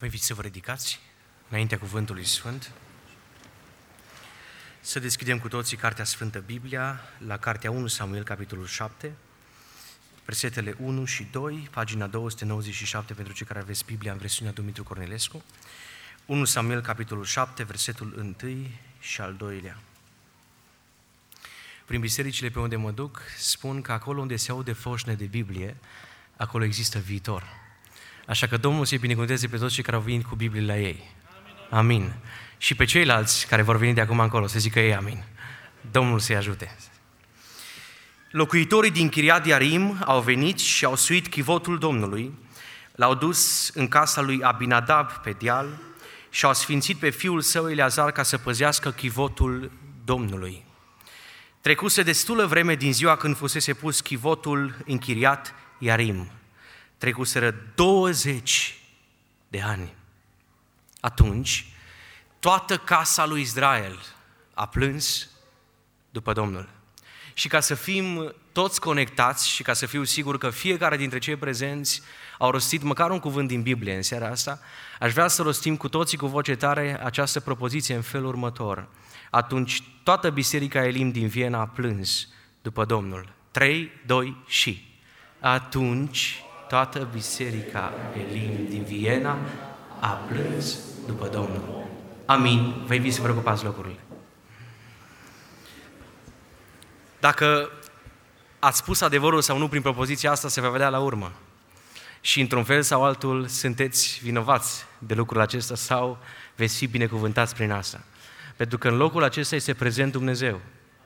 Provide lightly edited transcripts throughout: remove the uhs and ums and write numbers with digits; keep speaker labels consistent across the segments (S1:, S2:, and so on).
S1: Vă invit să vă ridicați înaintea Cuvântului Sfânt. Să deschidem cu toții Cartea Sfântă Biblia, la Cartea 1 Samuel, capitolul 7, versetele 1 și 2, pagina 297 pentru cei care aveți Biblia în versiunea Dumitru Cornilescu. 1 Samuel, capitolul 7, versetul 1 și al 2-lea. Prin bisericile pe unde mă duc, spun că acolo unde se aude foșne de Biblie, acolo există viitor. Așa că Domnul să-i binecuvânteze pe toți cei care au venit cu Biblie la ei. Amin. Și pe ceilalți care vor veni de acum încolo, să zică ei amin. Domnul să-i ajute. Locuitorii din Chiriat Iarim au venit și au suit chivotul Domnului, l-au dus în casa lui Abinadab pe deal și au sfințit pe fiul său Eleazar ca să păzească chivotul Domnului. Trecuse destulă vreme din ziua când fusese pus chivotul în Chiriat Iarim. Trecuseră 20 de ani. Atunci, toată casa lui Israel a plâns după Domnul. Și ca să fim toți conectați și ca să fiu sigur că fiecare dintre cei prezenți au rostit măcar un cuvânt din Biblie în seara asta, aș vrea să rostim cu toții cu voce tare această propoziție în felul următor. Atunci toată biserica Elim din Viena a plâns după Domnul. 3, 2 și. Atunci toată biserica Elim din Viena a plâns după Domnul. Amin. Vă invit să vă ocupați locurile. Dacă ați spus adevărul sau nu prin propoziția asta, se va vedea la urmă. Și într-un fel sau altul sunteți vinovați de lucrul acesta sau veți fi binecuvântați prin asta. Pentru că în locul acesta este prezent Dumnezeu.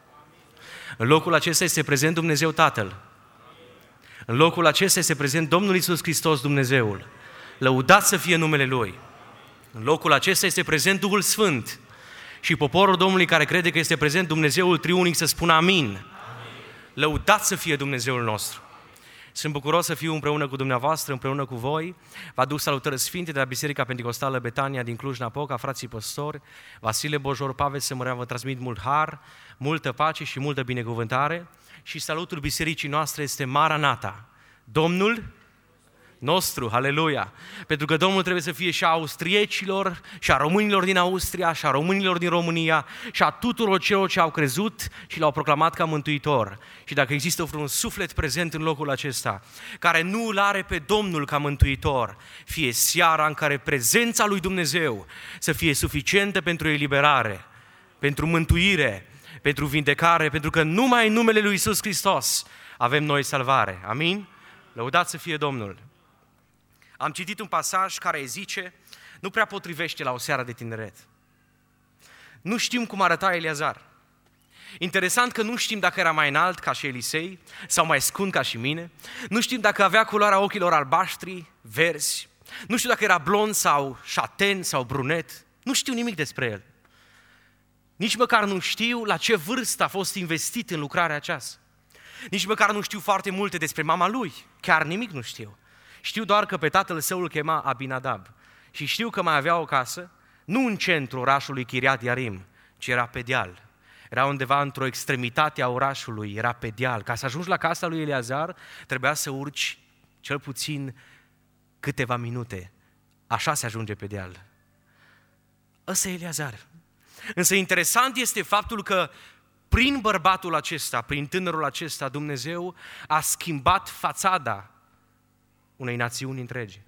S1: În locul acesta este prezent Dumnezeu Tatăl. În locul acesta este prezent Domnul Iisus Hristos, Dumnezeul. Lăudat să fie numele Lui. În locul acesta este prezent Duhul Sfânt. Și poporul Domnului care crede că este prezent Dumnezeul Triunic să spună amin. Lăudat să fie Dumnezeul nostru. Sunt bucuros să fiu împreună cu dumneavoastră, împreună cu voi. Vă aduc salutări sfinte de la Biserica Pentecostală Betania din Cluj-Napoca, frații păstori, Vasile Bojor, Pavel Sămărean, vă transmit mult har, multă pace și multă binecuvântare. Și salutul bisericii noastre este Maranata, Domnul nostru, haleluia! Pentru că Domnul trebuie să fie și a austriecilor, și a românilor din Austria, și a românilor din România, și a tuturor celor ce au crezut și l-au proclamat ca mântuitor. Și dacă există vreun suflet prezent în locul acesta, care nu îl are pe Domnul ca mântuitor, fie seara în care prezența lui Dumnezeu să fie suficientă pentru eliberare, pentru mântuire, pentru vindecare, pentru că numai în numele lui Iisus Hristos avem noi salvare. Amin? Lăudați să fie Domnul! Am citit un pasaj care zice, nu prea potrivește la o seară de tineret. Nu știm cum arăta Eleazar. Interesant că nu știm dacă era mai înalt ca și Elisei sau mai scund ca și mine. Nu știm dacă avea culoarea ochilor albaștri, verzi. Nu știu dacă era blond sau șaten sau brunet. Nu știu nimic despre el. Nici măcar nu știu la ce vârstă a fost investit în lucrarea aceasta. Nici măcar nu știu foarte multe despre mama lui. Chiar nimic nu știu. Știu doar că pe tatăl său îl chema Abinadab. Și știu că mai avea o casă, nu în centrul orașului Chiriat Iarim, ci era pe deal. Era undeva într-o extremitate a orașului, era pe deal. Ca să ajungi la casa lui Eleazar, trebuia să urci cel puțin câteva minute. Așa se ajunge pe deal. Ăsta e Eleazar. Însă interesant este faptul că prin bărbatul acesta, prin tânărul acesta, Dumnezeu a schimbat fațada unei națiuni întregi.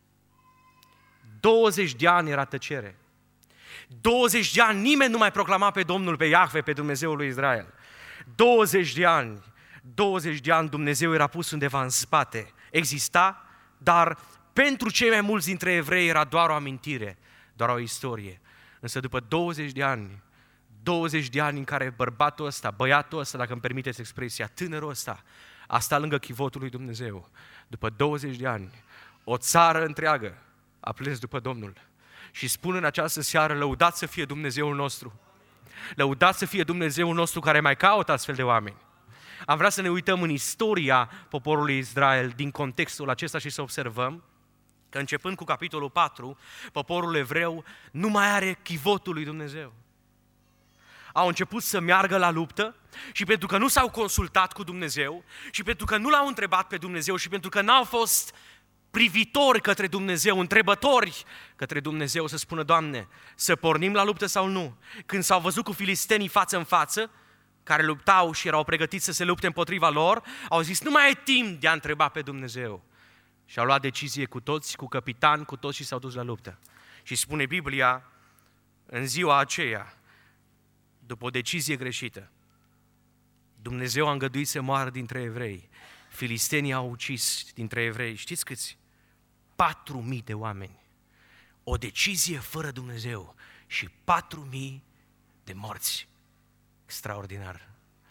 S1: 20 de ani era tăcere. 20 de ani nimeni nu mai proclama pe Domnul, pe Iahve, pe Dumnezeul lui Israel. 20 de ani Dumnezeu era pus undeva în spate. Exista, dar pentru cei mai mulți dintre evrei era doar o amintire, doar o istorie. Însă după 20 de ani în care bărbatul ăsta, băiatul ăsta, dacă îmi permiteți expresia, tânărul ăsta, a stat lângă chivotul lui Dumnezeu, după 20 de ani, o țară întreagă a plâns după Domnul. Și spun în această seară, lăudat să fie Dumnezeul nostru. Lăudat să fie Dumnezeul nostru care mai caută astfel de oameni. Am vrea să ne uităm în istoria poporului Israel din contextul acesta și să observăm că începând cu capitolul 4, poporul evreu nu mai are chivotul lui Dumnezeu. Au început să meargă la luptă și pentru că nu s-au consultat cu Dumnezeu și pentru că nu l-au întrebat pe Dumnezeu și pentru că n-au fost privitori către Dumnezeu, întrebători către Dumnezeu, să spună, Doamne, să pornim la luptă sau nu? Când s-au văzut cu filistenii față în față, care luptau și erau pregătiți să se lupte împotriva lor, au zis, nu mai e timp de a întreba pe Dumnezeu. Și au luat decizie cu toți, cu capitan, cu toți și s-au dus la luptă. Și spune Biblia, în ziua aceea, după o decizie greșită, Dumnezeu a îngăduit să moară dintre evrei. Filistenii au ucis dintre evrei, știți câți? 4.000 de oameni. O decizie fără Dumnezeu și 4.000 de morți. Extraordinar.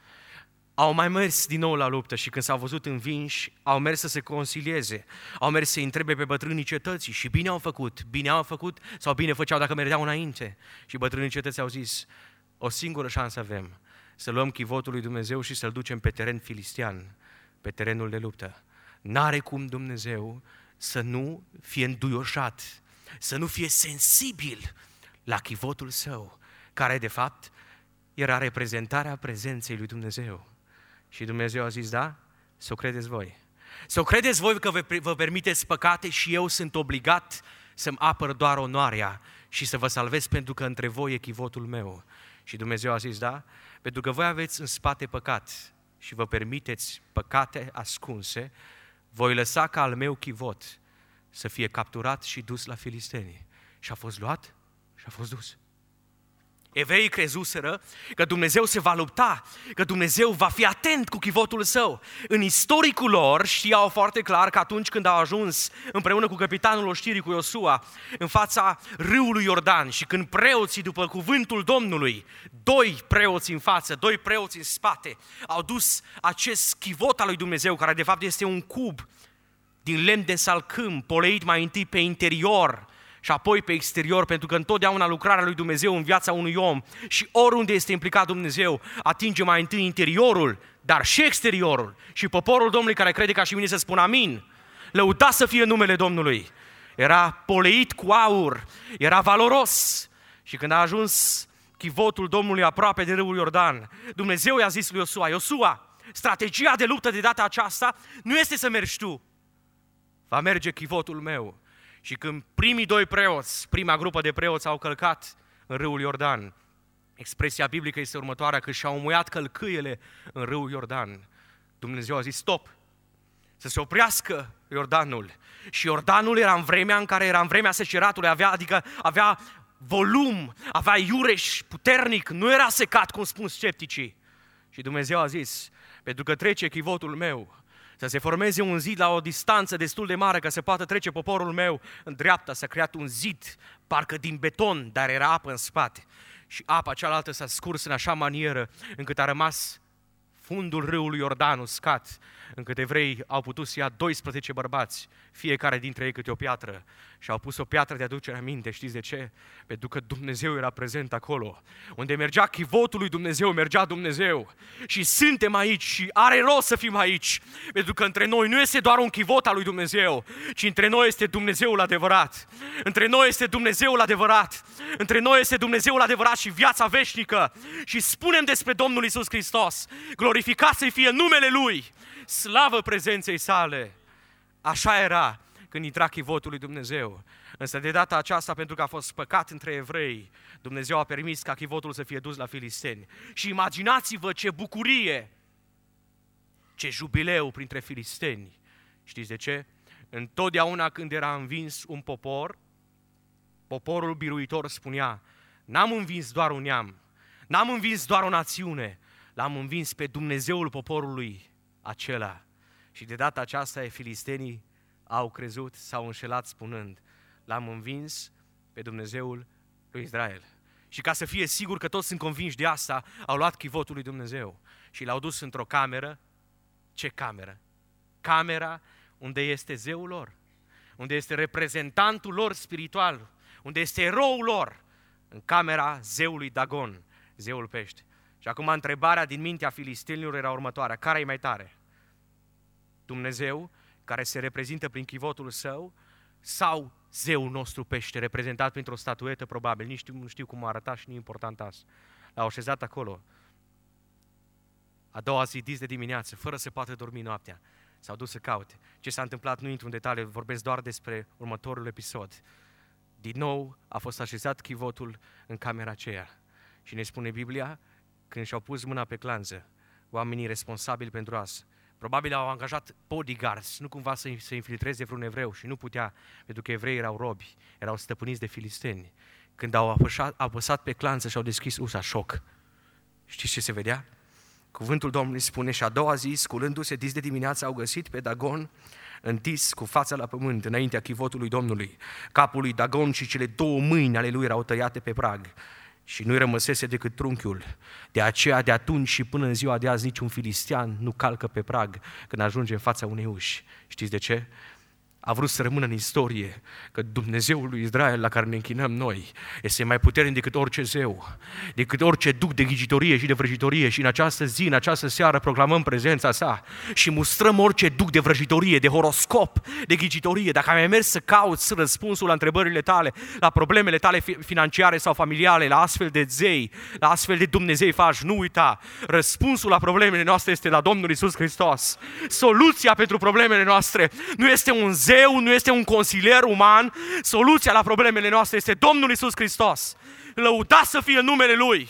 S1: Au mai mers din nou la luptă și când s-au văzut învinși, au mers să se concilieze, au mers să întrebe pe bătrânii cetății și bine au făcut sau bine făceau dacă mergeau înainte. Și bătrânii cetății au zis, o singură șansă avem, să luăm chivotul lui Dumnezeu și să-l ducem pe teren filistean, pe terenul de luptă. N-are cum Dumnezeu să nu fie înduioșat, să nu fie sensibil la chivotul său, care de fapt era reprezentarea prezenței lui Dumnezeu. Și Dumnezeu a zis, da, să o credeți voi. Să o credeți voi că vă permiteți păcate și eu sunt obligat să-mi apăr doar onoarea și să vă salvez pentru că între voi e chivotul meu. Și Dumnezeu a zis, da, pentru că voi aveți în spate păcat și vă permiteți păcate ascunse, voi lăsa ca al meu chivot să fie capturat și dus la filisteni. Și a fost luat și a fost dus. Evreii crezuseră că Dumnezeu se va lupta, că Dumnezeu va fi atent cu chivotul său. În istoricul lor știau foarte clar că atunci când au ajuns împreună cu capitanul oștirii, cu Iosua, în fața râului Iordan și când preoții, după cuvântul Domnului, 2 preoți în față, 2 preoți în spate, au dus acest chivot al lui Dumnezeu, care de fapt este un cub din lemn de salcâm, poleit mai întâi pe interior și apoi pe exterior, pentru că întotdeauna lucrarea lui Dumnezeu în viața unui om și oriunde este implicat Dumnezeu, atinge mai întâi interiorul, dar și exteriorul. Și poporul Domnului care crede ca și mine să spună amin, lăudat să fie numele Domnului. Era poleit cu aur, era valoros. Și când a ajuns chivotul Domnului aproape de râul Iordan, Dumnezeu i-a zis lui Iosua, Iosua, strategia de luptă de data aceasta nu este să mergi tu, va merge chivotul meu. Și când primii 2 preoți, prima grupă de preoți au călcat în râul Iordan, expresia biblică este următoarea, că și-au muiat călcâiele în râul Iordan. Dumnezeu a zis stop, să se oprească Iordanul. Și Iordanul era în vremea seceratului, avea volum, avea iureș puternic, nu era secat, cum spun scepticii. Și Dumnezeu a zis, pentru că trece chivotul meu, să se formeze un zid la o distanță destul de mare ca să poată trece poporul meu în dreapta, s-a creat un zid, parcă din beton, dar era apă în spate. Și apa cealaltă s-a scurs în așa manieră încât a rămas fundul râului Iordan uscat, încât evreii au putut să ia 12 bărbați, fiecare dintre ei câte o piatră, și au pus o piatră de aducere aminte. Știți de ce? Pentru că Dumnezeu era prezent acolo. Unde mergea chivotul lui Dumnezeu, mergea Dumnezeu. Și suntem aici și are rost să fim aici, pentru că între noi nu este doar un chivot al lui Dumnezeu, ci între noi este Dumnezeul adevărat. Între noi este Dumnezeul adevărat. Între noi este Dumnezeul adevărat și viața veșnică. Și spunem despre Domnul Iisus Hristos, glorificat să fie numele Lui, slavă prezenței sale. Așa era când intra chivotul lui Dumnezeu. Însă de data aceasta, pentru că a fost păcat între evrei, Dumnezeu a permis ca chivotul să fie dus la filisteni. Și imaginați-vă ce bucurie, ce jubileu printre filisteni. Știți de ce? Întotdeauna când era învins un popor, poporul biruitor spunea, n-am învins doar un neam, n-am învins doar o națiune, l-am învins pe Dumnezeul poporului acela. Și de data aceasta filistenii au crezut, s-au înșelat spunând, l-am învins pe Dumnezeul lui Israel. Și ca să fie sigur că toți sunt convinși de asta, au luat chivotul lui Dumnezeu și l-au dus într-o cameră. Ce cameră? Camera unde este zeul lor, unde este reprezentantul lor spiritual, unde este eroul lor, în camera zeului Dagon, zeul pește. Și acum întrebarea din mintea filistenilor era următoarea, care e mai tare? Dumnezeu, care se reprezintă prin chivotul său, sau zeul nostru pește, reprezentat printr-o statuetă probabil, nici nu știu cum arăta și nu e important asta. L-au așezat acolo. A doua zi, dis de dimineață, fără să poată dormi noaptea, s-au dus să caute. Ce s-a întâmplat nu intru în detalii, vorbesc doar despre următorul episod. Din nou a fost așezat chivotul în camera aceea. Și ne spune Biblia, când și-au pus mâna pe clanță, oamenii responsabili pentru asta, probabil au angajat bodyguards, nu cumva să infiltreze vreun evreu și nu putea, pentru că evreii erau robi, erau stăpâniți de filisteni. Când au apăsat pe clanță și au deschis ușa, șoc. Știți ce se vedea? Cuvântul Domnului spune, și a doua zi, sculându-se dis de dimineață, au găsit pe Dagon întins cu fața la pământ, înaintea chivotului Domnului. Capul lui Dagon și cele 2 mâini ale lui erau tăiate pe prag și nu-i rămăsese decât trunchiul. De aceea, de atunci și până în ziua de azi, niciun filistean nu calcă pe prag când ajunge în fața unei uși. Știți de ce? A vrut să rămână în istorie că Dumnezeul lui Israel la care ne închinăm noi este mai puternic decât orice zeu, decât orice duc de ghicitorie și de vrăjitorie, și în această zi, în această seară proclamăm prezența sa și mustrăm orice duc de vrăjitorie, de horoscop, de ghicitorie. Dacă ai mers să cauți răspunsul la întrebările tale, la problemele tale financiare sau familiale, la astfel de zei, la astfel de Dumnezei faci, nu uita, răspunsul la problemele noastre este la Domnul Iisus Hristos. Soluția pentru problemele noastre nu este un zeu, nu este un consilier uman, soluția la problemele noastre este Domnul Iisus Hristos. Lăudați să fie numele Lui.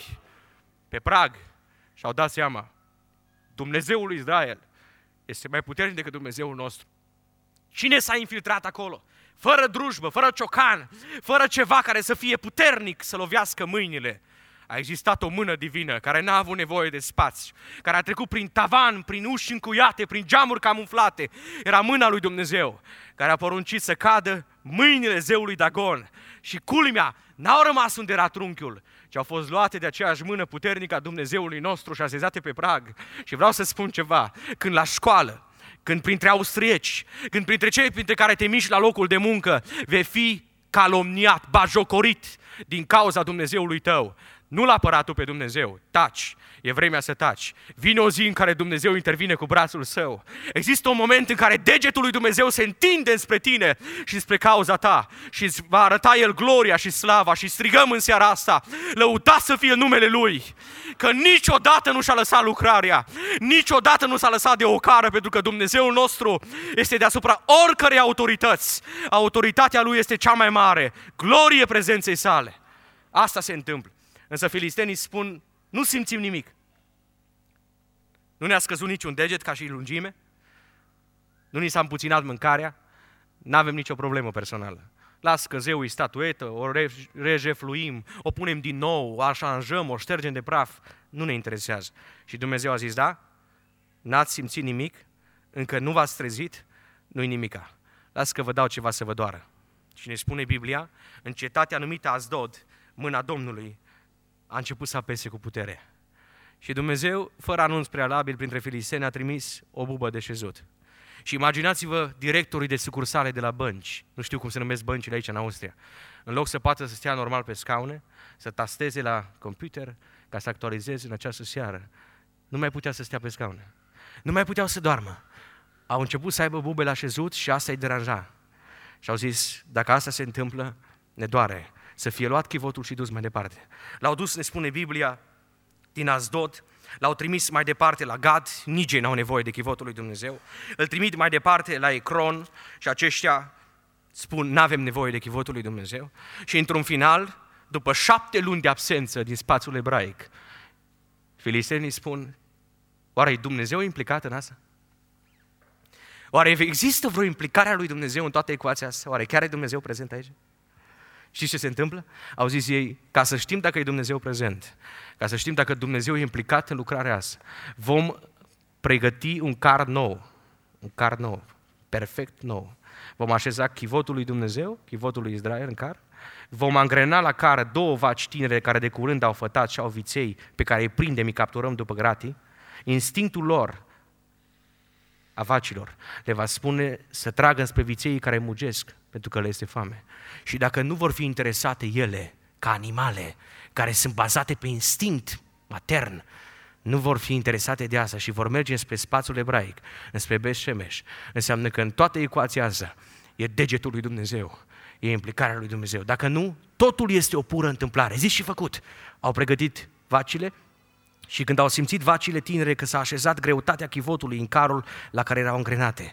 S1: Pe prag și-au dat seama, Dumnezeul lui Israel este mai puternic decât Dumnezeul nostru. Cine s-a infiltrat acolo? Fără drujbă, fără ciocan, fără ceva care să fie puternic să lovească mâinile. A existat o mână divină care n-a avut nevoie de spațiu, care a trecut prin tavan, prin uși încuiate, prin geamuri camuflate. Era mâna lui Dumnezeu care a poruncit să cadă mâinile zeului Dagon. Și culmea, n-au rămas unde era trunchiul, ci au fost luate de aceeași mână puternică a Dumnezeului nostru și așezate pe prag. Și vreau să spun ceva, când la școală, când printre austrieci, când printre cei printre care te miști la locul de muncă, vei fi calomniat, bajocorit din cauza Dumnezeului tău, nu-L apăra tu pe Dumnezeu, taci, e vremea să taci. Vine o zi în care Dumnezeu intervine cu brațul Său. Există un moment în care degetul lui Dumnezeu se întinde spre tine și spre cauza ta și îți va arăta El gloria și slava și strigăm în seara asta, lăudat să fie numele Lui, că niciodată nu și-a lăsat lucrarea, niciodată nu s-a lăsat de ocară, pentru că Dumnezeul nostru este deasupra oricărei autorități. Autoritatea Lui este cea mai mare, glorie prezenței Sale. Asta se întâmplă. Însă filistenii spun, nu simțim nimic. Nu ne-a scăzut niciun deget ca și lungime, nu ni s-a împuținat mâncarea, n-avem nicio problemă personală. Las că zeul e statuetă, o rejefluim, o punem din nou, o așanjăm, o ștergem de praf, nu ne interesează. Și Dumnezeu a zis, da, n-ați simțit nimic, încă nu v-ați trezit, nu-i nimica. Las că vă dau ceva să vă doară. Și ne spune Biblia, în cetatea numită Asdod, mâna Domnului a început să apese cu putere. Și Dumnezeu, fără anunț prealabil, printre filisteni a trimis o bubă de șezut. Și imaginați-vă directorii de sucursale de la bănci, nu știu cum se numesc băncile aici în Austria, în loc să poată să stea normal pe scaune, să tasteze la computer ca să actualizeze în această seară, nu mai putea să stea pe scaune. Nu mai puteau să doarmă. Au început să aibă bube la șezut și asta îi deranja. Și au zis, dacă asta se întâmplă, ne doare. Să fie luat chivotul și dus mai departe. L-au dus, ne spune Biblia, din Asdod, l-au trimis mai departe la Gad, nici ei n-au nevoie de chivotul lui Dumnezeu, îl trimit mai departe la Ecron și aceștia spun, n-avem nevoie de chivotul lui Dumnezeu. Și într-un final, după 7 luni de absență din spațiul ebraic, filistenii spun, oare e Dumnezeu implicat în asta? Oare există vreo implicare a lui Dumnezeu în toată ecuația asta? Oare chiar e Dumnezeu prezent aici? Știți ce se întâmplă? Au zis ei, ca să știm dacă e Dumnezeu prezent, ca să știm dacă Dumnezeu e implicat în lucrarea asta, vom pregăti un car nou, perfect nou. Vom așeza chivotul lui Dumnezeu, chivotul lui Israel în car, vom angrena la car 2 vaci tinere care de curând au fătat și au viței pe care îi prindem, îi capturăm după gratii. Instinctul lor, a vacilor, le va spune să tragă spre viței care mugesc, pentru că le este foame. Și dacă nu vor fi interesate ele, ca animale, care sunt bazate pe instinct matern, nu vor fi interesate de asta și vor merge spre spațiul ebraic, înspre Bet-Shemesh, înseamnă că în toată ecuația asta e degetul lui Dumnezeu, e implicarea lui Dumnezeu. Dacă nu, totul este o pură întâmplare. Zis și făcut. Au pregătit vacile, Și când au simțit vacile tinere că s-a așezat greutatea chivotului în carul la care erau îngrenate,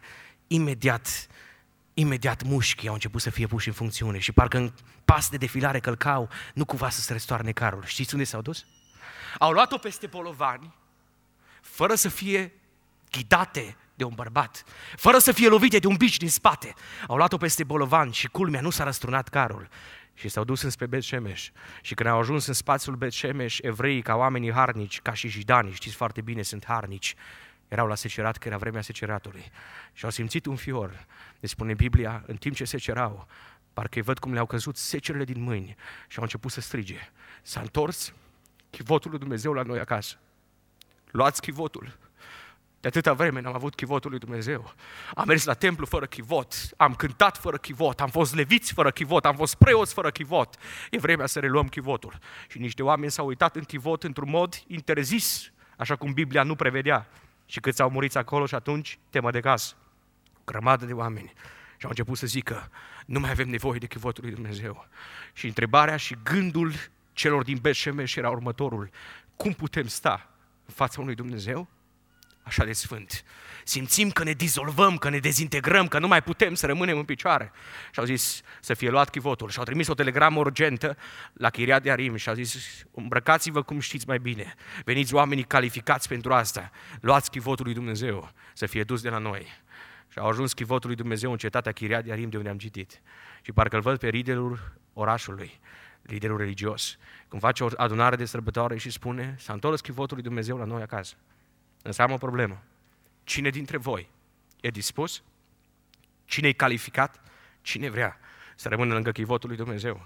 S1: imediat mușchii au început să fie puși în funcțiune și parcă în pas de defilare călcau, nu cumva să se răstoarne carul. Știți unde s-au dus? Au luat-o peste bolovani, fără să fie ghidate de un bărbat, fără să fie lovite de un bici din spate. Au luat-o peste bolovani și culmea, nu s-a răstrunat carul. Și s-au dus înspre Bet-Shemesh. Și când au ajuns în spațiul Bet-Shemesh, evreii, ca oamenii harnici, ca și jidanii, știți foarte bine, sunt harnici, erau la secerat, că era vremea seceratului. Și au simțit un fior. Ne spune Biblia, în timp ce secerau, parcă îi văd cum le-au căzut secerele din mâini și au început să strige. S-a întors chivotul lui Dumnezeu la noi acasă. Luați chivotul. De atâta vreme n-am avut chivotul lui Dumnezeu. Am mers la templu fără chivot, am cântat fără chivot, am fost leviți fără chivot, am fost preoți fără chivot. E vremea să reluăm chivotul. Și niște oameni s-au uitat în chivot într-un mod interzis, așa cum Biblia nu prevedea. Și câți au murit acolo și atunci, temă de caz. O grămadă de oameni. Și au început să zică, nu mai avem nevoie de chivotul lui Dumnezeu. Și întrebarea și gândul celor din Bet-Shemesh era următorul. Cum putem sta în fața unui Dumnezeu așa de sfânt? Simțim că ne dizolvăm, că ne dezintegrăm, că nu mai putem să rămânem în picioare. Și au zis să fie luat chivotul. Și au trimis o telegramă urgentă la Chiriat Jearim și au zis, îmbrăcați-vă cum știți mai bine. Veniți oamenii calificați pentru asta. Luați chivotul lui Dumnezeu să fie dus de la noi. Și au ajuns chivotul lui Dumnezeu în cetatea Chiriat Jearim, de unde am citit. Și parcă îl văd pe liderul orașului, liderul religios, când face o adunare de sărbătoare și spune, s-a întors chivotul lui Dumnezeu la noi acasă. Însă am o problemă. Cine dintre voi e dispus? Cine e calificat? Cine vrea să rămână lângă chivotul lui Dumnezeu?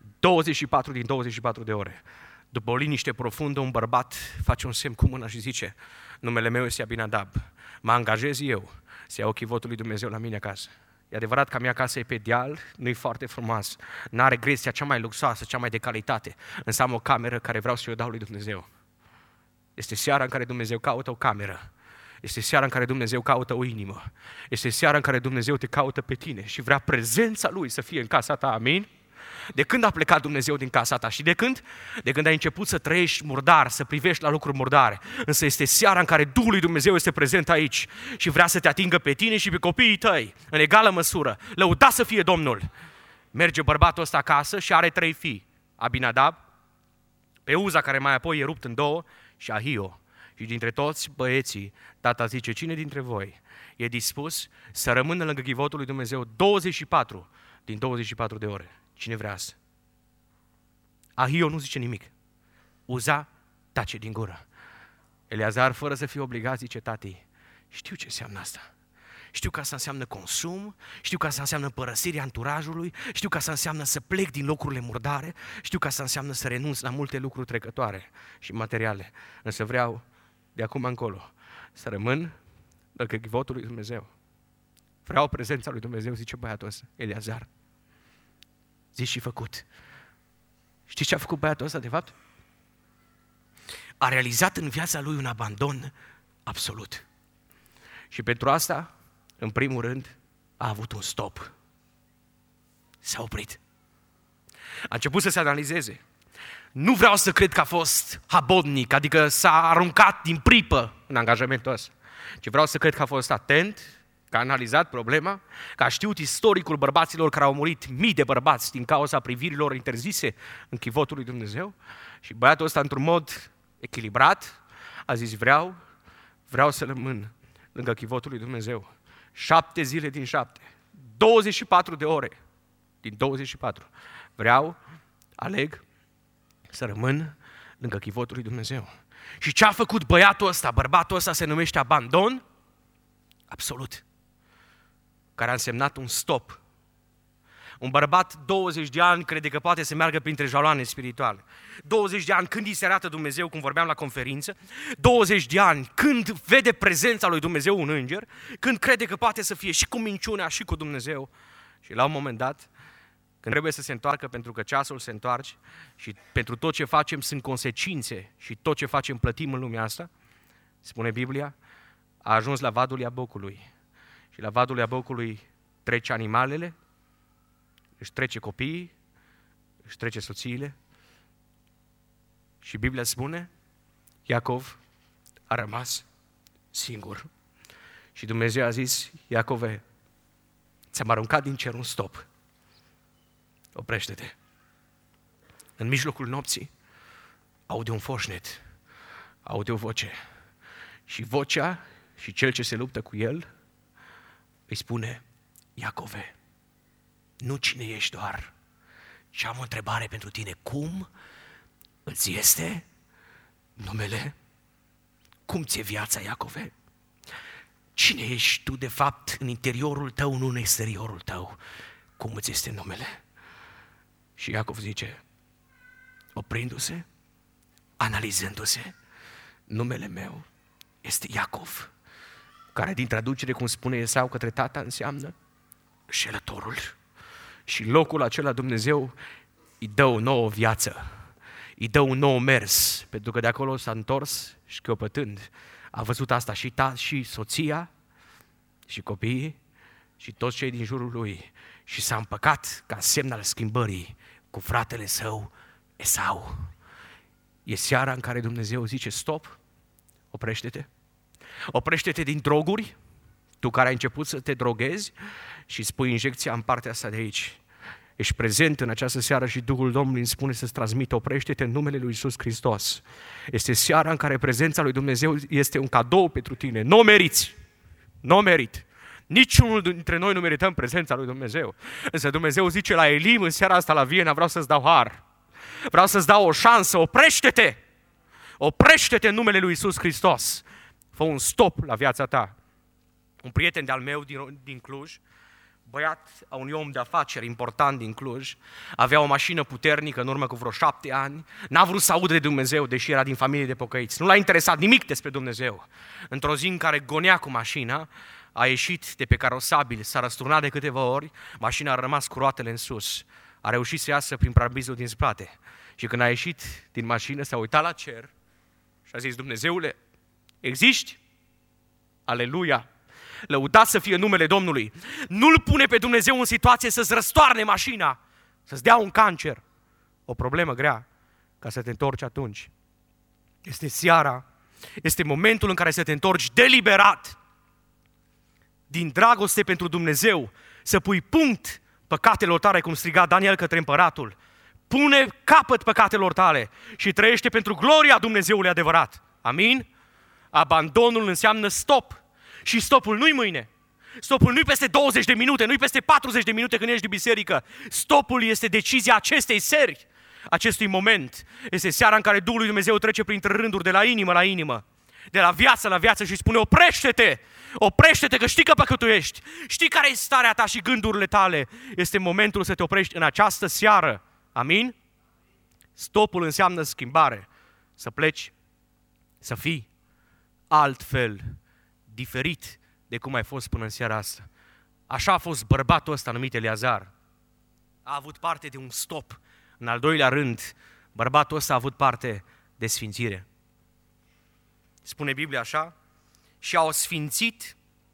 S1: 24 din 24 de ore. După o liniște profundă, un bărbat face un semn cu mâna și zice, numele meu este Abinadab, mă angajez eu să iau chivotul lui Dumnezeu la mine acasă. E adevărat că a mea casă e pe deal, nu e foarte frumos, n-are gresia cea mai luxoasă, cea mai de calitate, însă am o cameră care vreau să o dau lui Dumnezeu. Este seara în care Dumnezeu caută o cameră. Este seara în care Dumnezeu caută o inimă. Este seara în care Dumnezeu te caută pe tine și vrea prezența Lui să fie în casa ta. Amin? De când a plecat Dumnezeu din casa ta? Și de când? De când ai început să trăiești murdar, să privești la lucruri murdare. Însă este seara în care Duhul lui Dumnezeu este prezent aici și vrea să te atingă pe tine și pe copiii tăi, în egală măsură. Lăudați să fie Domnul! Merge bărbatul ăsta acasă și are 3 fii. Abinadab, pe Uza, care mai apoi e rupt în 2, și Ahio. Și dintre toți băieții, tata zice, cine dintre voi e dispus să rămână lângă chivotul lui Dumnezeu 24 din 24 de ore? Cine vrea asta? Ahio nu zice nimic. Uza tace din gură. Eleazar, fără să fie obligat, zice, tati, știu ce înseamnă asta. Știu că asta înseamnă consum, știu că asta înseamnă părăsirea anturajului, știu că asta înseamnă să plec din locurile murdare, știu că asta înseamnă să renunț la multe lucruri trecătoare și materiale. Însă vreau, de acum încolo, să rămân lângă chivotul lui Dumnezeu. Vreau prezența lui Dumnezeu, zice băiatul ăsta, Eleazar. Zis și făcut. Știți ce a făcut băiatul ăsta, de fapt? A realizat în viața lui un abandon absolut. Și pentru asta, în primul rând, a avut un stop. S-a oprit. A început să se analizeze. Nu vreau să cred că a fost habodnic, adică s-a aruncat din pripă în angajamentul ăsta, ci vreau să cred că a fost atent, că a analizat problema, că a știut istoricul bărbaților care au murit, mii de bărbați din cauza privirilor interzise în chivotul lui Dumnezeu. Și băiatul ăsta, într-un mod echilibrat, a zis, vreau să rămân lângă chivotul lui Dumnezeu. 7 zile din 7, 24 de ore din 24. Aleg să rămân lângă chivotul lui Dumnezeu. Și ce a făcut băiatul ăsta, bărbatul ăsta se numește abandon absolut, care a însemnat un stop. Un bărbat 20 de ani crede că poate să meargă printre jaloane spirituale. 20 de ani când îi se arată Dumnezeu, cum vorbeam la conferință. 20 de ani când vede prezența lui Dumnezeu un înger, când crede că poate să fie și cu minciunea și cu Dumnezeu. Și la un moment dat, când trebuie să se întoarcă pentru că ceasul se întoarce și pentru tot ce facem sunt consecințe și tot ce facem plătim în lumea asta, spune Biblia, a ajuns la vadul Iabocului. Și la vadul Iabocului trece animalele, își trece copiii, își trece soțiile și Biblia spune, Iacov a rămas singur. Și Dumnezeu a zis, Iacove, ți-am aruncat din cer un stop. Oprește-te. În mijlocul nopții aude un foșnet, aude o voce. Și vocea și cel ce se luptă cu el îi spune, Iacove, nu cine ești doar, ci am o întrebare pentru tine. Cum îți este numele? Cum ți-e viața, Iacove? Cine ești tu de fapt în interiorul tău, nu în exteriorul tău? Cum îți este numele? Și Iacov zice, oprindu-se, analizându-se, numele meu este Iacov, care din traducere, cum spune Esau către tata, înseamnă înșelătorul. Și locul acela Dumnezeu îi dă o nouă viață, îi dă un nou mers, pentru că de acolo s-a întors șchiopătând. A văzut asta și soția, și copiii, și toți cei din jurul lui. Și s-a împăcat ca semn al schimbării cu fratele său Esau. E seara în care Dumnezeu zice, stop, oprește-te. Oprește-te din droguri, tu care ai început să te droghezi și spui injecția în partea asta de aici. Ești prezent în această seară și Duhul Domnului îmi spune să-ți transmită, oprește-te în numele lui Iisus Hristos. Este seara în care prezența lui Dumnezeu este un cadou pentru tine. Nu o meriți, nu o merit. Niciunul dintre noi nu merităm prezența lui Dumnezeu. Însă Dumnezeu zice la Elim în seara asta la Viena, vreau să-ți dau har. Vreau să-ți dau o șansă, oprește-te! Oprește-te în numele lui Iisus Hristos. Fă un stop la viața ta. Un prieten de-al meu din Cluj, băiat a unui om de afaceri important din Cluj, avea o mașină puternică în urmă cu vreo 7 ani, n-a vrut să audă de Dumnezeu, deși era din familie de pocăiți. Nu l-a interesat nimic despre Dumnezeu. Într-o zi în care gonea cu mașina, a ieșit de pe carosabil, s-a răsturnat de câteva ori, mașina a rămas cu roatele în sus. A reușit să iasă prin parabrizul din spate. Și când a ieșit din mașină, s-a uitat la cer și a zis, Dumnezeule, existi? Aleluia! Lăudat să fie numele Domnului. Nu-L pune pe Dumnezeu în situație să-ți răstoarne mașina, să-ți dea un cancer, o problemă grea, ca să te întorci atunci. Este seara, este momentul în care să te întorci deliberat, din dragoste pentru Dumnezeu, să pui punct păcatelor tale, cum striga Daniel către împăratul. Pune capăt păcatelor tale și trăiește pentru gloria Dumnezeului adevărat. Amin? Abandonul înseamnă stop. Și stopul nu-i mâine. Stopul nu-i peste 20 de minute, nu-i peste 40 de minute când ești de biserică. Stopul este decizia acestei seri, acestui moment. Este seara în care Duhul lui Dumnezeu trece printre rânduri de la inimă la inimă, de la viață la viață și spune, oprește-te! Oprește-te că știi că păcătuiești. Știi care e starea ta și gândurile tale. Este momentul să te oprești în această seară. Amin? Stopul înseamnă schimbare. Să pleci, să fii altfel, diferit de cum ai fost până în seara asta. Așa a fost bărbatul ăsta numit Eleazar. A avut parte de un stop. În al doilea rând, bărbatul ăsta a avut parte de sfințire. Spune Biblia așa, și a sfințit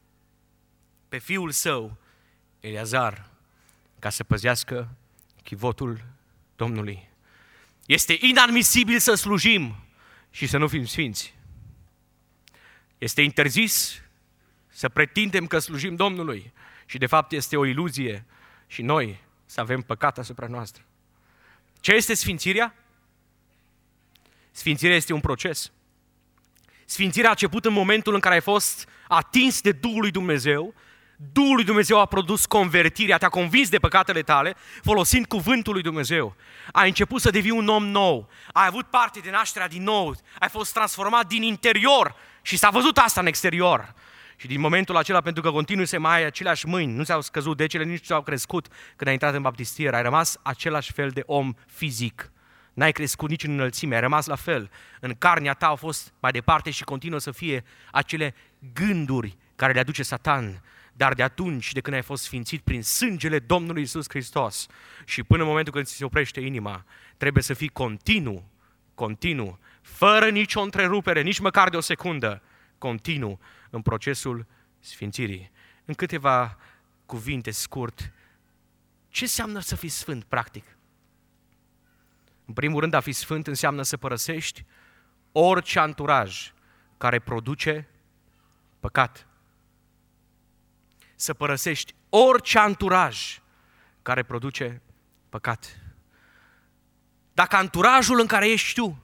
S1: pe fiul său, Eleazar, ca să păzească chivotul Domnului. Este inadmisibil să slujim și să nu fim sfinți. Este interzis să pretindem că slujim Domnului și de fapt este o iluzie și noi să avem păcat asupra noastră. Ce este sfințirea? Sfințirea este un proces. Sfințirea a început în momentul în care ai fost atins de Duhul lui Dumnezeu. Duhul lui Dumnezeu a produs convertirea, te-a convins de păcatele tale, folosind cuvântul lui Dumnezeu. Ai început să devii un om nou, ai avut parte de nașterea din nou, ai fost transformat din interior și s-a văzut asta în exterior. Și din momentul acela, pentru că continui să mai ai aceleași mâini, nu ți-au scăzut decele, nici nu ți-au crescut când ai intrat în baptistieră, ai rămas același fel de om fizic. N-ai crescut nici în înălțime, ai rămas la fel. În carnea ta au fost mai departe și continuă să fie acele gânduri care le aduce Satan. Dar de atunci, de când ai fost sfințit prin sângele Domnului Iisus Hristos și până în momentul când ți se oprește inima, trebuie să fii continuu, fără nicio întrerupere, nici măcar de o secundă, continuu în procesul sfințirii. În câteva cuvinte scurt, ce înseamnă să fii sfânt, practic? În primul rând, a fi sfânt înseamnă să părăsești orice anturaj care produce păcat. Să părăsești orice anturaj care produce păcat. Dacă anturajul în care ești tu,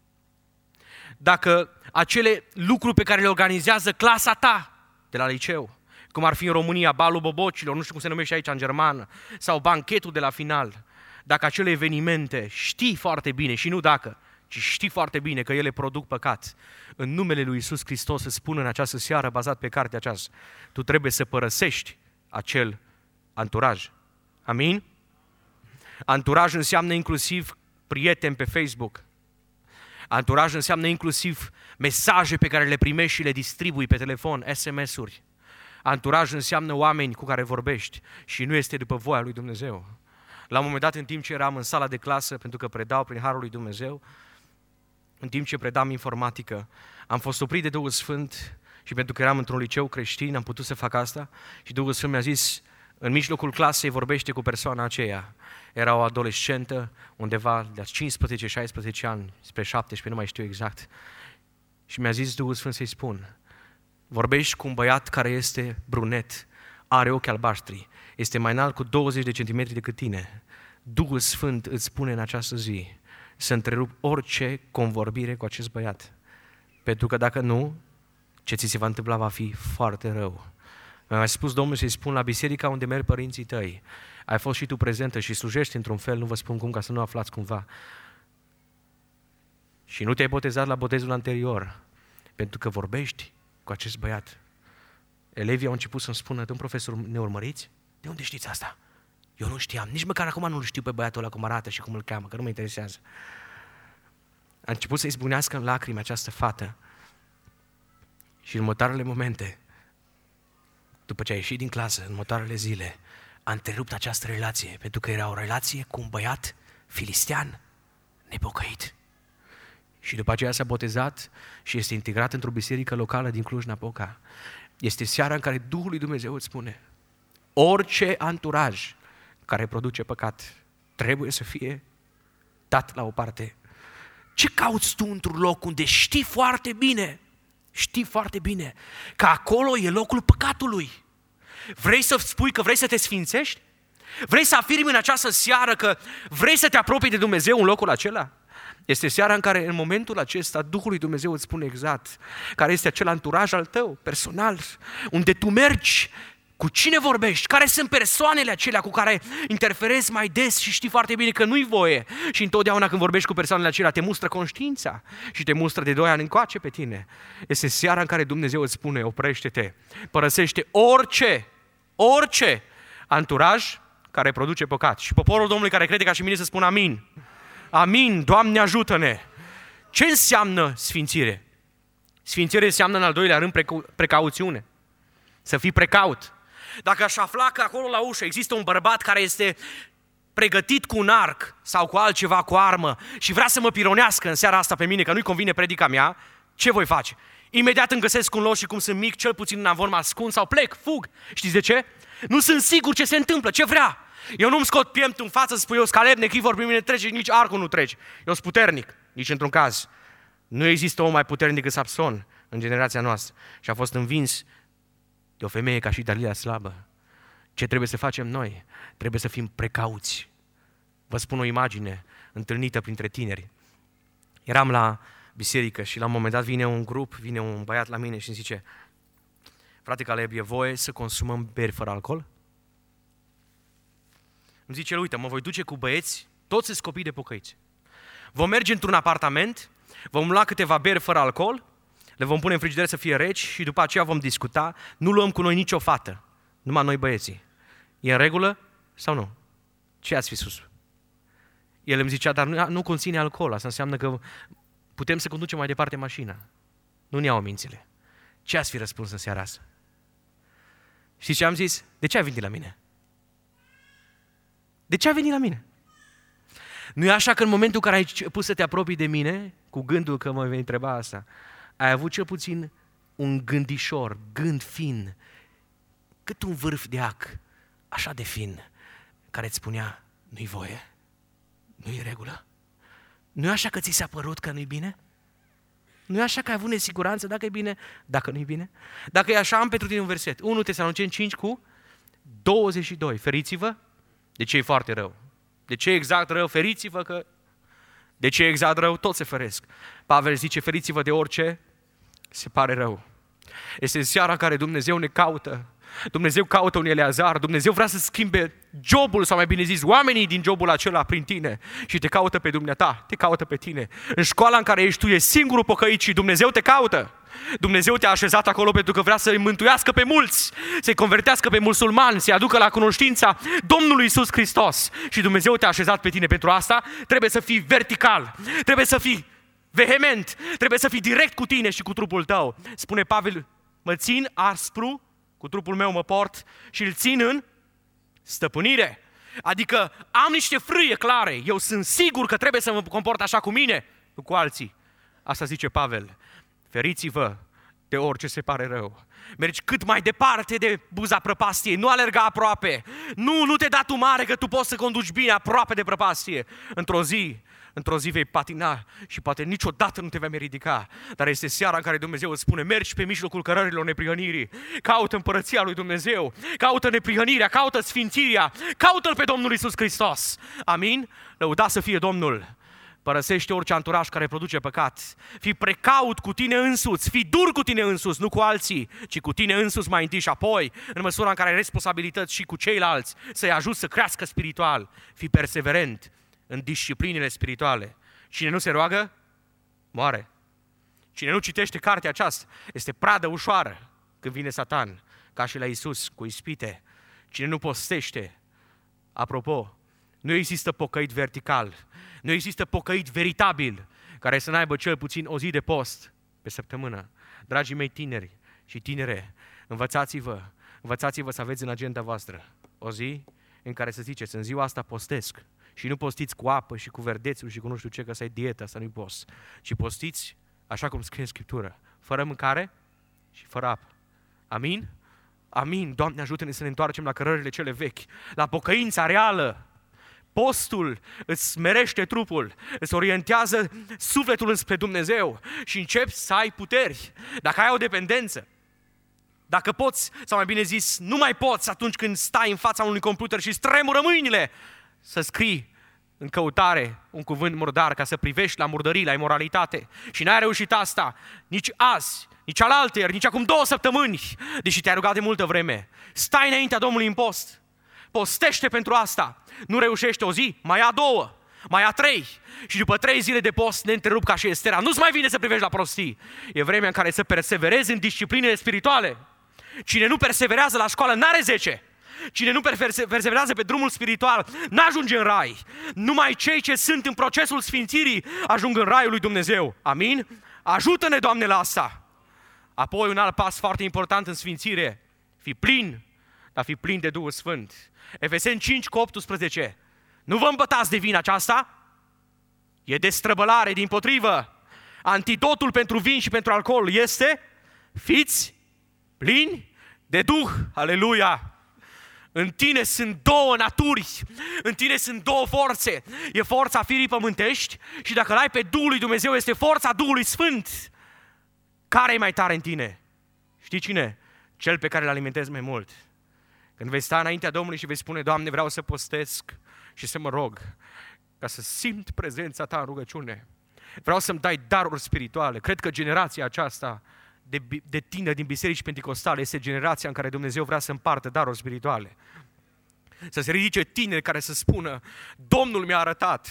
S1: dacă acele lucruri pe care le organizează clasa ta de la liceu, cum ar fi în România balul bobocilor, nu știu cum se numește aici în germană, sau banchetul de la final, dacă acele evenimente știi foarte bine, și nu dacă, ci știi foarte bine că ele produc păcat, în numele lui Iisus Hristos îți spun în această seară, bazat pe cartea aceasta, tu trebuie să părăsești acel anturaj. Amin? Anturaj înseamnă inclusiv prieteni pe Facebook. Anturaj înseamnă inclusiv mesaje pe care le primești și le distribui pe telefon, SMS-uri. Anturaj înseamnă oameni cu care vorbești și nu este după voia lui Dumnezeu. La un moment dat, în timp ce eram în sala de clasă, pentru că predau prin Harul lui Dumnezeu, în timp ce predam informatică, am fost oprit de Duhul Sfânt și pentru că eram într-un liceu creștin, am putut să fac asta și Duhul Sfânt mi-a zis, în mijlocul clasei vorbește cu persoana aceea. Era o adolescentă, undeva de 15-16 ani, spre 17, nu mai știu exact. Și mi-a zis Duhul Sfânt să-i spun, vorbești cu un băiat care este brunet, are ochi albaștri, este mai înalt cu 20 de centimetri decât tine. Duhul Sfânt îți spune în această zi să întrerup orice convorbire cu acest băiat. Pentru că dacă nu, ce ți se va întâmpla va fi foarte rău. Mi-a mai spus Domnul să-i spun la biserica unde merg părinții tăi, ai fost și tu prezentă și slujești într-un fel, nu vă spun cum, ca să nu aflați cumva. Și nu te-ai botezat la botezul anterior, pentru că vorbești cu acest băiat. Elevii au început să-mi spună, domn profesor, ne urmăriți? De unde știți asta? Eu nu știam, nici măcar acum nu-l știu pe băiatul ăla cum arată și cum îl cheamă, că nu mă interesează. A început să-i zbunească în lacrimi această fată și în următoarele momente, după ce a ieșit din clasă, în următoarele zile, a întrerupt această relație, pentru că era o relație cu un băiat filistean nepocăit. Și după aceea s-a botezat și este integrat într-o biserică locală din Cluj-Napoca. Este seara în care Duhul lui Dumnezeu îți spune, orice anturaj care produce păcat trebuie să fie dat la o parte. Ce cauți tu într-un loc unde știi foarte bine că acolo e locul păcatului? Vrei să spui că vrei să te sfințești? Vrei să afirmi în această seară că vrei să te apropii de Dumnezeu în locul acela? Este seara în care, în momentul acesta, Duhul lui Dumnezeu îți spune exact care este acel anturaj al tău, personal, unde tu mergi, cu cine vorbești, care sunt persoanele acelea cu care interferezi mai des și știi foarte bine că nu-i voie. Și întotdeauna când vorbești cu persoanele acelea, te mustră conștiința și te mustră de 2 ani încoace pe tine. Este seara în care Dumnezeu îți spune, oprește-te, părăsește orice anturaj care produce păcat. Și poporul Domnului care crede ca și mine să spună amin. Amin, Doamne ajută-ne! Ce înseamnă sfințire? Sfințire înseamnă în al doilea rând precauțiune. Să fii precaut. Dacă aș afla că acolo la ușă există un bărbat care este pregătit cu un arc sau cu altceva, cu armă și vrea să mă pironească în seara asta pe mine, că nu-i convine predica mea, ce voi face? Imediat îmi găsesc un loc și cum sunt mic, cel puțin în avon mă ascund sau plec, fug. Știți de ce? Nu sunt sigur ce se întâmplă, ce vrea. Eu nu-mi scot pieptul în față să spui, eu scaleb, nechii vor pe mine trece, nici arcul nu trece. Eu sunt puternic, nici într-un caz. Nu există om mai puternic decât Samson în generația noastră și a fost învins de o femeie ca și Dalila slabă. Ce trebuie să facem noi? Trebuie să fim precauți. Vă spun o imagine întâlnită printre tineri. Eram la biserică și la un moment dat vine un băiat la mine și îmi zice, frate Caleb, e voie să consumăm beri fără alcool? Îmi zice, uite, mă voi duce cu băieți, toți sunt copii de pocăiți. Vom merge într-un apartament, vom lua câteva beri fără alcool, le vom pune în frigider să fie reci și după aceea vom discuta, nu luăm cu noi nicio fată, numai noi băieții. E în regulă sau nu? Ce ați fi sus? El îmi zicea, dar nu conține alcool, asta înseamnă că putem să conducem mai departe mașina. Nu ne iau mințile. Ce ați fi răspuns în seara asta? Știți ce am zis? De ce ai venit la mine? De ce ai venit la mine? Nu e așa că în momentul în care ai pus să te apropii de mine, cu gândul că mă vei întreba asta, ai avut cel puțin un gândișor, gând fin, cât un vârf de ac, așa de fin, care îți spunea, nu-i voie, nu-i regulă. Nu e așa că ți s-a părut că nu-i bine? Nu e așa că ai avut nesiguranță dacă e bine, dacă nu e bine? Dacă e așa, am pentru tine un verset. 1 Tesaloniceni 5:22. Feriți-vă. De ce e foarte rău? De ce e exact rău? Feriți-vă că... De ce e exact rău? Toți se feresc. Pavel zice, feriți-vă de orice se pare rău. Este seara în care Dumnezeu ne caută. Dumnezeu caută un Eleazar, Dumnezeu vrea să schimbe jobul, sau mai bine zis, oamenii din jobul acela prin tine și te caută pe dumneata, te caută pe tine. În școala în care ești tu, e singurul pocăit și Dumnezeu te caută. Dumnezeu te-a așezat acolo pentru că vrea să-i mântuiască pe mulți, să-i convertească pe musulmani, să-i aducă la cunoștința Domnului Iisus Hristos. Și Dumnezeu te-a așezat pe tine. Pentru asta trebuie să fii vertical, trebuie să fii vehement, trebuie să fii direct cu tine și cu trupul tău. Spune Pavel, mă țin aspru, cu trupul meu mă port și îl țin în stăpânire. Adică am niște frâie clare, eu sunt sigur că trebuie să mă comport așa cu mine, nu cu alții. Asta zice Pavel. Feriți-vă de orice se pare rău. Mergi cât mai departe de buza prăpastiei, nu alerga aproape. Nu te da tu mare că tu poți să conduci bine aproape de prăpastie. Într-o zi vei patina și poate niciodată nu te vei mai ridica. Dar este seara în care Dumnezeu îți spune, mergi pe mijlocul cărărilor neprihănirii, caută împărăția lui Dumnezeu, caută neprihănirea, caută sfințirea, caută-L pe Domnul Iisus Hristos. Amin? Lăudați să fie Domnul. Părăsește orice anturaj care produce păcat. Fii precaut cu tine însuți, fii dur cu tine însuți, nu cu alții, ci cu tine însuți mai întâi și apoi, în măsura în care ai responsabilități și cu ceilalți, să-i ajuți să crească spiritual. Fii perseverent în disciplinele spirituale. Cine nu se roagă, moare. Cine nu citește cartea aceasta, este pradă ușoară când vine Satan, ca și la Iisus, cu ispite. Cine nu postește, apropo, nu există pocăit vertical, nu există pocăit veritabil, care să n-aibă cel puțin o zi de post pe săptămână. Dragii mei tineri și tinere, învățați-vă să aveți în agenda voastră o zi în care să ziceți, în ziua asta postesc. Și nu postiți cu apă și cu verdețul și cu nu știu ce, că să ai dieta, să nu-i post. Ci postiți, așa cum scrie în Scriptură, fără mâncare și fără apă. Amin? Amin. Doamne, ajută-ne să ne întoarcem la cărările cele vechi, la pocăința reală. Postul îți smerește trupul, îți orientează sufletul înspre Dumnezeu și începi să ai puteri. Dacă ai o dependență, dacă poți, sau mai bine zis, nu mai poți atunci când stai în fața unui computer și îți tremură mâinile, să scrii în căutare un cuvânt murdar ca să privești la murdării, la imoralitate. Și n-ai reușit asta nici azi, nici alaltăieri, nici acum 2 săptămâni, deși te-ai rugat de multă vreme. Stai înaintea Domnului în post. Postește pentru asta. Nu reușești o zi, mai ia 2, mai ia 3. Și după 3 zile de post neîntrerup ca și Estera. Nu-ți mai vine să privești la prostii. E vremea în care să perseverezi în disciplinele spirituale. Cine nu perseverează la școală n-are 10. Cine nu perseverează pe drumul spiritual n-ajunge în rai. Numai cei ce sunt în procesul sfințirii ajung în raiul lui Dumnezeu. Amin? Ajută-ne, Doamne, la asta. Apoi un alt pas foarte important în sfințire. Fii plin, dar fii plin de Duhul Sfânt. Efeseni 5:18. Nu vă îmbătați de vina aceasta? E destrăbălare, dimpotrivă. Antidotul pentru vin și pentru alcool este fiți plini de Duh. Aleluia! În tine sunt 2 naturi, în tine sunt 2 forțe. E forța firii pământești și dacă l-ai pe Duhul lui Dumnezeu, este forța Duhului Sfânt. Care e mai tare în tine? Știi cine? Cel pe care îl alimentezi mai mult. Când vei sta înaintea Domnului și vei spune, Doamne, vreau să postesc și să mă rog ca să simt prezența Ta în rugăciune. Vreau să-mi dai daruri spirituale. Cred că generația aceasta de tineri din biserici penticostale este generația în care Dumnezeu vrea să împartă daruri spirituale. Să se ridice tineri care să spună, Domnul mi-a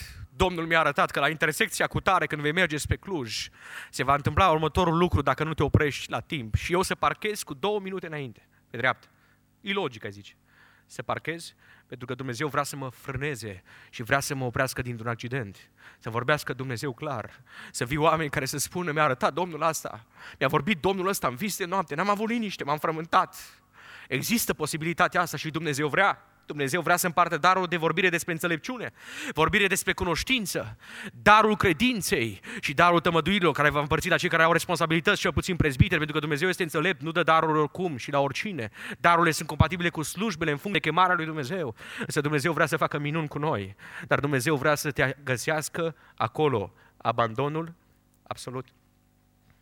S1: arătat că la intersecția cu tare, când vei merge spre Cluj, se va întâmpla următorul lucru dacă nu te oprești la timp. Și eu să parchez cu 2 minute înainte, pe dreapta. E logică, zice. Să parchez pentru că Dumnezeu vrea să mă frâneze și vrea să mă oprească dintr-un accident. Să vorbească Dumnezeu clar. Să vii oameni care să spună, mi-a arătat Domnul asta, mi-a vorbit Domnul ăsta în vis de noapte, n-am avut liniște, m-am frământat. Există posibilitatea asta și Dumnezeu vrea. Dumnezeu vrea să împartă darul de vorbire despre înțelepciune, vorbire despre cunoștință, darul credinței și darul tămăduirilor care va împărți la cei care au responsabilități, cel puțin prezbiteri, pentru că Dumnezeu este înțelept, nu dă darul oricum și la oricine. Darurile sunt compatibile cu slujbele în funcție de chemarea lui Dumnezeu. Însă Dumnezeu vrea să facă minuni cu noi, dar Dumnezeu vrea să te găsească acolo, abandonul absolut.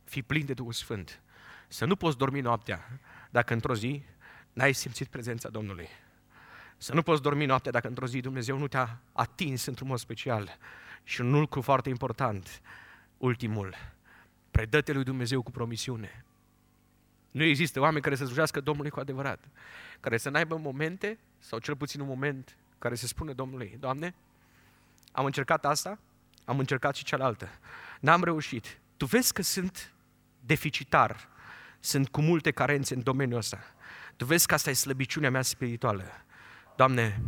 S2: fii plin de Duhul Sfânt. Să nu poți dormi noaptea dacă într-o zi n-ai simțit prezența Domnului. Să nu poți dormi noaptea dacă într-o zi Dumnezeu nu te-a atins într-un mod special. Și un lucru foarte important, ultimul, predă-te lui Dumnezeu cu promisiune. Nu există oameni care să slujească Domnului cu adevărat, care să n-aibă momente, sau cel puțin un moment, care să spună Domnului: Doamne, am încercat asta, am încercat și cealaltă, n-am reușit. Tu vezi că sunt deficitar, sunt cu multe carențe în domeniul ăsta. Tu vezi că asta e slăbiciunea mea spirituală. Doamne,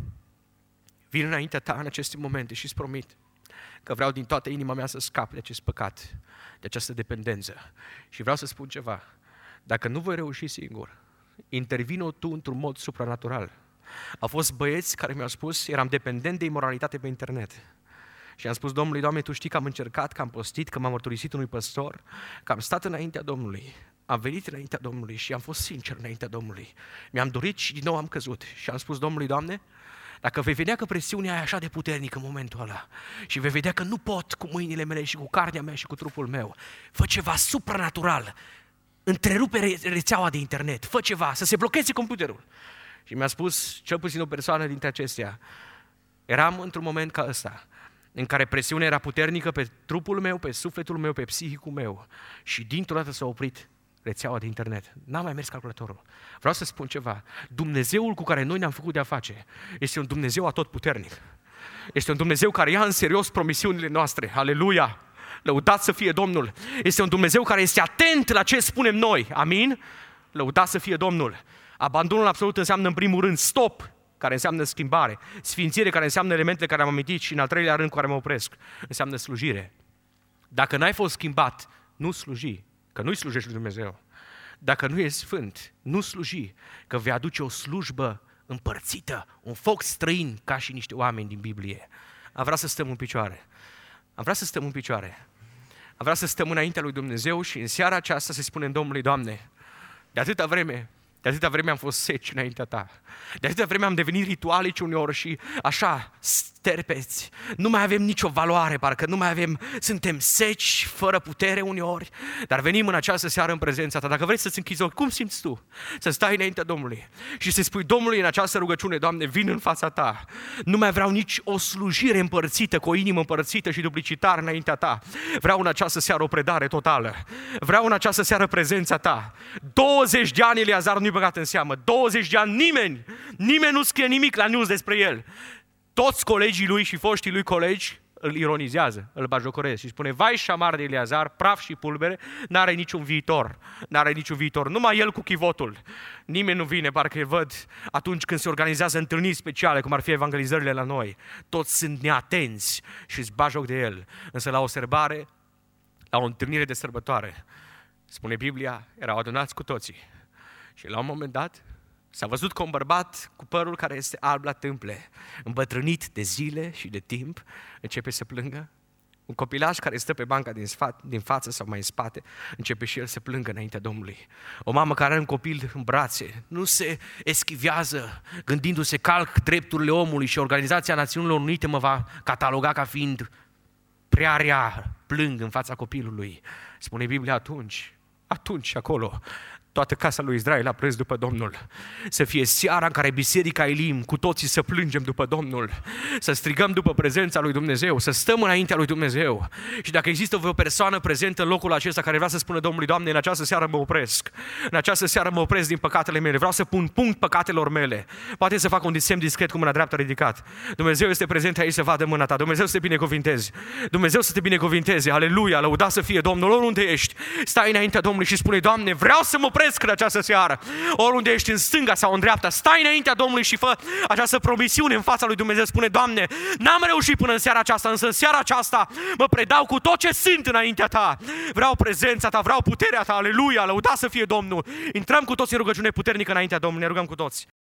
S2: vin înaintea Ta în aceste momente și îți promit că vreau din toată inima mea să scap de acest păcat, de această dependență. Și vreau să spun ceva: dacă nu voi reuși singur, intervino Tu într-un mod supranatural. Au fost băieți care mi-au spus, eram dependent de imoralitate pe internet. Și am spus Domnului: Doamne, Tu știi că am încercat, că am postit, că m-am mărturisit unui păstor, că am stat înaintea Domnului, am venit înaintea Domnului și am fost sincer înaintea Domnului. Mi-am dorit și din nou am căzut. Și am spus Domnului: Doamne, dacă vei vedea că presiunea e așa de puternică în momentul ăla și vei vedea că nu pot cu mâinile mele și cu carnea mea și cu trupul meu, fă ceva supranatural, întrerupe rețeaua de internet, fă ceva, să se blocheze computerul. Și mi-a spus cel puțin o persoană dintre acestea: eram într-un moment ca ăsta, în care presiunea era puternică pe trupul meu, pe sufletul meu, pe psihicul meu și dintr-o dată s-a oprit rețeaua de internet. N-a mai mers calculatorul. Vreau să spun ceva: Dumnezeul cu care noi ne-am făcut de-a face este un Dumnezeu atotputernic. Este un Dumnezeu care ia în serios promisiunile noastre. Aleluia! Lăudat să fie Domnul! Este un Dumnezeu care este atent la ce spunem noi. Amin? Lăudat să fie Domnul! Abandonul absolut înseamnă în primul rând stop, care înseamnă schimbare, sfințire, care înseamnă elementele care am amintit, și în al treilea rând cu care mă opresc, înseamnă slujire. Dacă n-ai fost schimbat, nu sluji, că nu-i slujești lui Dumnezeu. Dacă nu ești sfânt, nu sluji, că vei aduce o slujbă împărțită, un foc străin, ca și niște oameni din Biblie. Am vrea să stăm în picioare. Am vrea să stăm în picioare. Am vrea să stăm înaintea lui Dumnezeu și în seara aceasta să spunem Domnului: Doamne, de atâta vreme am fost seci înaintea Ta. De atâta vreme am devenit ritualici uneori și așa, sterpeți. Nu mai avem nicio valoare, parcă nu mai avem, suntem seci, fără putere uneori, dar venim în această seară în prezența Ta. Dacă vrei să-ți închizi ochii, cum simți tu? Să stai înaintea Domnului și să spui Domnului în această rugăciune: Doamne, vin în fața Ta. Nu mai vreau nici o slujire împărțită, cu o inimă împărțită și duplicitar înaintea Ta. Vreau în această seară o predare totală. Vreau în această seară prezența Ta. 20 de ani Eleazar nu-i băgat în seamă. 20 de ani nimeni nu scrie nimic la news despre el. Toți colegii lui și foștii lui colegi îl ironizează, îl bajocoresc și spune: vai șamar de Eleazar, praf și pulbere, n-are niciun viitor, numai el cu chivotul. Nimeni nu vine, parcă îl văd atunci când se organizează întâlniri speciale, cum ar fi evangelizările la noi. Toți sunt neatenți și îți bajoc de el. Însă la o sărbare, la o întâlnire de sărbătoare, spune Biblia, erau adunați cu toții. Și la un moment dat s-a văzut că un bărbat cu părul care este alb la tâmple, îmbătrânit de zile și de timp, începe să plângă. Un copilaș care stă pe banca din față sau mai în spate, începe și el să plângă înaintea Domnului. O mamă care are un copil în brațe, nu se eschivează gândindu-se: calc drepturile omului și Organizația Națiunilor Unite mă va cataloga ca fiind prea rea, plâng în fața copilului. Spune Biblia atunci acolo, toată casa lui Israel a plâns după Domnul. Să fie seara în care Biserica Elim, cu toții să plângem după Domnul, să strigăm după prezența lui Dumnezeu, să stăm înaintea lui Dumnezeu. Și dacă există o persoană prezentă în locul acesta care vrea să spună Domnului: Doamne, în această seară mă opresc. În această seară mă opresc din păcatele mele. Vreau să pun punct păcatelor mele. Poate să fac un semn discret cu mâna dreaptă ridicat. Dumnezeu este prezent aici să vadă mâna ta. Dumnezeu să te binecuvinteze. Dumnezeu să te binecuvinteze. Aleluia, lăudat să fie Domnul. Oriunde ești, stai înaintea Domnului și spune: Doamne, vreau să mă opresc în această seară. Oriunde ești, în stânga sau în dreapta, stai înaintea Domnului și fă această promisiune în fața lui Dumnezeu. Spune: Doamne, n-am reușit până în seara aceasta, însă în seara aceasta mă predau cu tot ce sunt înaintea Ta. Vreau prezența Ta, vreau puterea Ta. Aleluia, lăudat să fie Domnul. Intrăm cu toți în rugăciune puternică înaintea Domnului. Ne rugăm cu toți.